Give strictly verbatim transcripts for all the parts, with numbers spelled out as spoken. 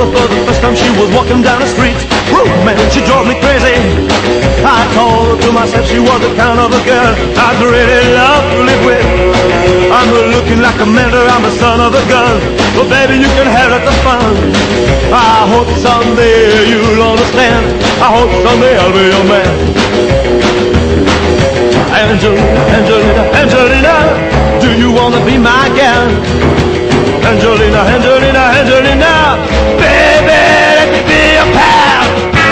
her for the first time, she was walking down the street. Woo, man, she drove me crazy. I told to myself she was the kind of a girl I'd really love to live with. I'm looking like a man, I'm the son of a gun. Well, baby, you can have it the fun. I hope someday you'll understand. I hope someday I'll be your man. Angelina, Angelina, Angelina, do you wanna be my gal? Angelina, Angelina, Angelina, baby, let me be your pal.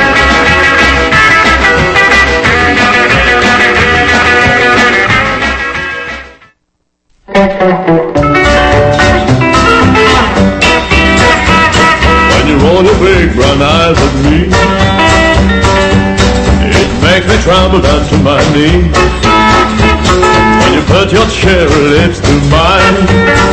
When you roll your big brown eyes at me, it makes me tremble down to my knees. When you put your cherry lips to mine,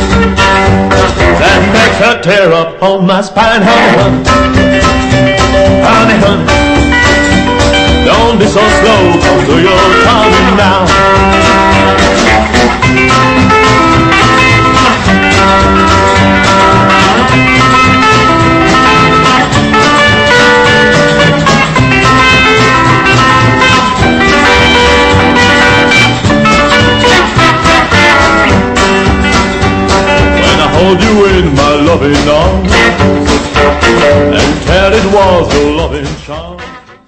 that makes a tear up on my spine. Honey, honey, honey, don't be so slow, come to your coming now. Hold you in my loving arms and tell it was your loving charm.